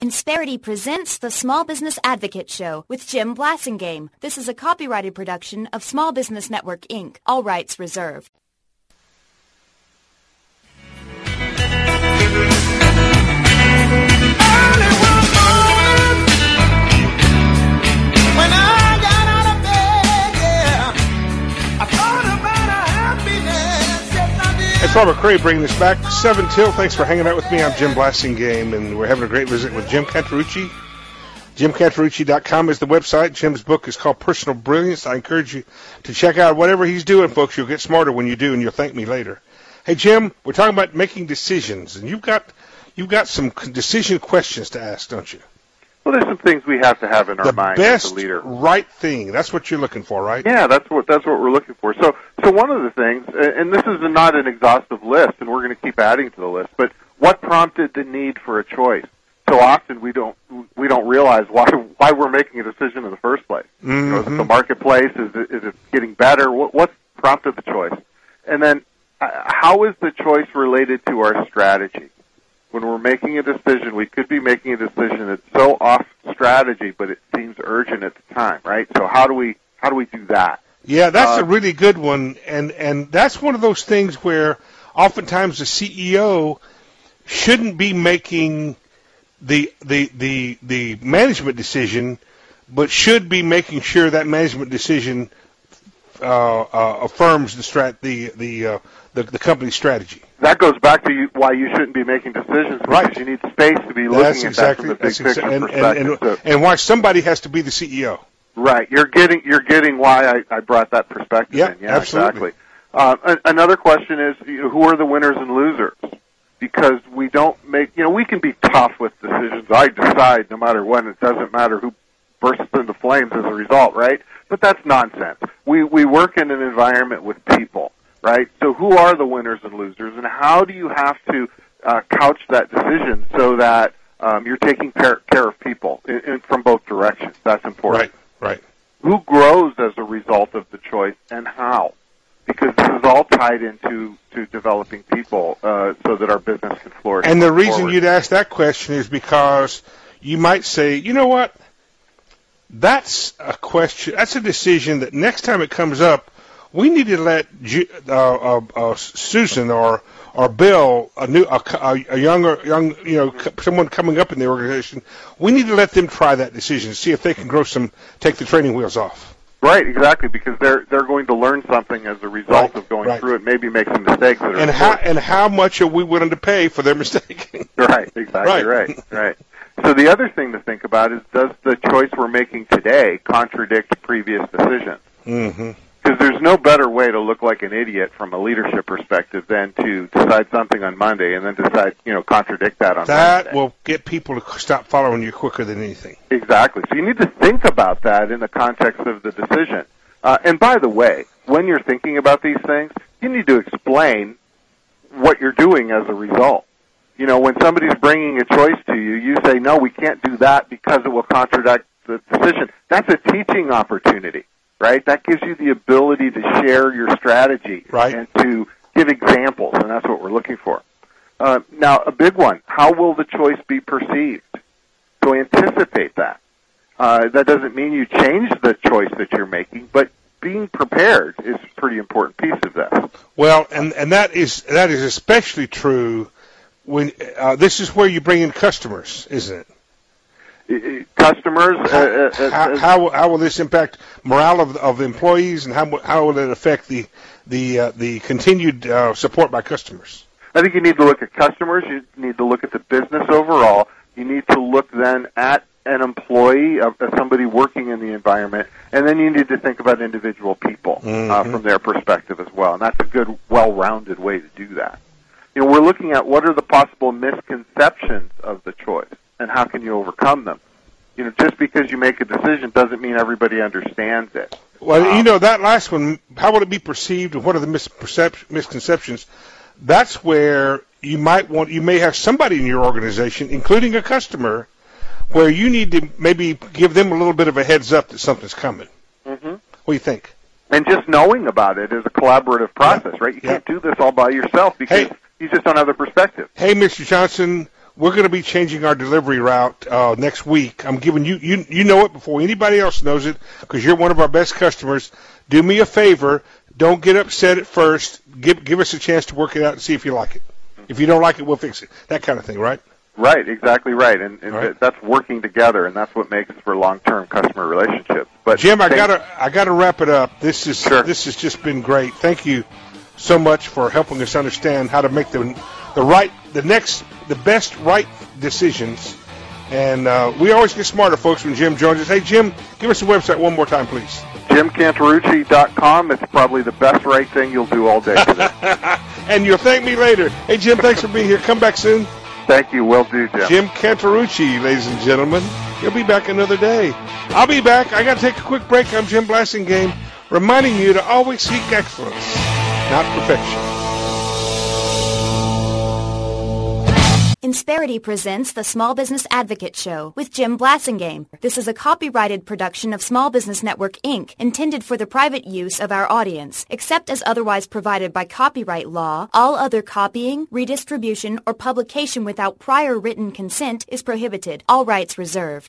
Insperity presents the Small Business Advocate Show with Jim Blasingame. This is a copyrighted production of Small Business Network, Inc. All rights reserved. It's Robert Cray bringing this back 7 till. Thanks for hanging out with me. I'm Jim Blasingame, and we're having a great visit with Jim Cantarucci. JimCantarucci.com is the website. Jim's book is called Personal Brilliance. I encourage you to check out whatever he's doing, folks. You'll get smarter when you do, and you'll thank me later. Hey, Jim, we're talking about making decisions, and you've got some decision questions to ask, don't you? Well, there's some things we have to have in our mind as a leader. The best right thing. That's what you're looking for, right? Yeah, that's what we're looking for. So one of the things, and this is not an exhaustive list, and we're going to keep adding to the list, but what prompted the need for a choice? So often we don't realize why we're making a decision in the first place. Mm-hmm. You know, is it the marketplace? Is it getting better? What prompted the choice? And then how is the choice related to our strategy? When we're making a decision, we could be making a decision that's so off strategy, but it seems urgent at the time, right? So how do we do that? Yeah, that's a really good one, and that's one of those things where oftentimes the CEO shouldn't be making the management decision, but should be making sure that management decision affirms the company's strategy. That goes back to why you shouldn't be making decisions, because right. You need space to be looking at that from the big picture perspective. And why somebody has to be the CEO. Right. You're getting why I brought that perspective in. Yeah, absolutely. Exactly. Another question is, who are the winners and losers? Because we don't make, we can be tough with decisions. I decide no matter what, it doesn't matter who bursts into flames as a result, right? But that's nonsense. We work in an environment with people, right? So who are the winners and losers, and how do you have to couch that decision so that you're taking care of people from both directions? That's important. Right. Who grows as a result of the choice, and how? Because this is all tied into developing people so that our business can flourish. And the reason you'd ask that question is because you might say, you know what? That's a question. That's a decision that next time it comes up, we need to let Susan or Bill, someone coming up in the organization, we need to let them try that decision, see if they can take the training wheels off. Right, exactly, because they're going to learn something as a result of going through it, maybe make some mistakes that are and how much are we willing to pay for their mistake? Right, exactly, right. So the other thing to think about is, does the choice we're making today contradict previous decisions? Mm-hmm. Because there's no better way to look like an idiot from a leadership perspective than to decide something on Monday and then contradict that on Wednesday. That will get people to stop following you quicker than anything. Exactly. So you need to think about that in the context of the decision. And by the way, when you're thinking about these things, you need to explain what you're doing as a result. When somebody's bringing a choice to you, you say, no, we can't do that because it will contradict the decision. That's a teaching opportunity, right? That gives you the ability to share your strategy and to give examples, and that's what we're looking for. Now, a big one, how will the choice be perceived? So anticipate that. That doesn't mean you change the choice that you're making, but being prepared is a pretty important piece of that. Well, and that is especially true when this is where you bring in customers, isn't it? Customers. How will this impact morale of employees, and how will it affect the continued support by customers? I think you need to look at customers. You need to look at the business overall. You need to look then at an employee, somebody working in the environment, and then you need to think about individual people from their perspective as well. And that's a good, well-rounded way to do that. We're looking at what are the possible misconceptions of the choice, and how can you overcome them? Just because you make a decision doesn't mean everybody understands it. Well, that last one, how will it be perceived, and what are the misconceptions? That's where you may have somebody in your organization, including a customer, where you need to maybe give them a little bit of a heads up that something's coming. Mm-hmm. What do you think? And just knowing about it is a collaborative process, right? You can't do this all by yourself because you just don't have the perspective. Hey, Mr. Johnson, we're going to be changing our delivery route next week. I'm giving you know it before anybody else knows it because you're one of our best customers. Do me a favor. Don't get upset at first. Give us a chance to work it out and see if you like it. If you don't like it, we'll fix it. That kind of thing, right? Right, exactly right. And right. That's working together, and that's what makes for long-term customer relationships. But Jim, I gotta wrap it up. This has just been great. Thank you so much for helping us understand how to make the best right decisions. And we always get smarter, folks, when Jim joins us. Hey, Jim, give us the website one more time, please. JimCantarucci.com. It's probably the best right thing you'll do all day today. And you'll thank me later. Hey, Jim, thanks for being here. Come back soon. Thank you. Will do, Jim. Jim Cantarucci, ladies and gentlemen. He'll be back another day. I'll be back. I got to take a quick break. I'm Jim Blasingame, reminding you to always seek excellence, not perfection. Insperity presents the Small Business Advocate Show with Jim Blasingame. This is a copyrighted production of Small Business Network, Inc., intended for the private use of our audience. Except as otherwise provided by copyright law, all other copying, redistribution, or publication without prior written consent is prohibited. All rights reserved.